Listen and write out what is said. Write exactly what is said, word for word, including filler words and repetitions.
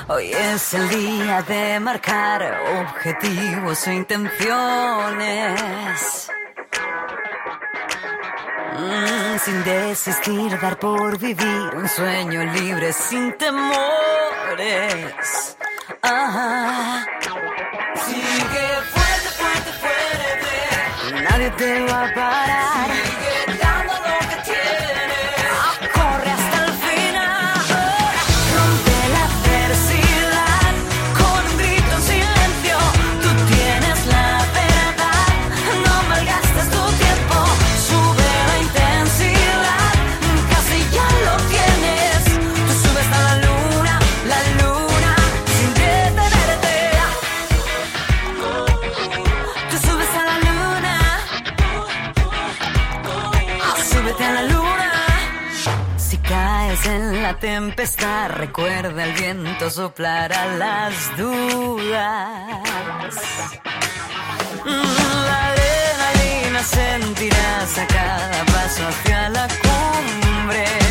Hoy es el día de marcar objetivos e intenciones. Mm, sin desistir, dar por vivir un sueño libre sin temores. Ajá. Sigue fuerte, fuerte, fuerte. Nadie te va a parar. Sigue dando lo que tienes. Corre hasta el final. Rompe la adversidad con un grito en silencio. Tú tienes la verdad. No malgastes tu tiempo. Sube la intensidad. Casi ya lo tienes. Tú subes a la luna, la luna, sin detenerte. Tú subes a la luna. Súbete a la luna. Si caes en la tempestad, recuerda el viento soplará las dudas. La adrenalina sentirás a cada paso hacia la cumbre.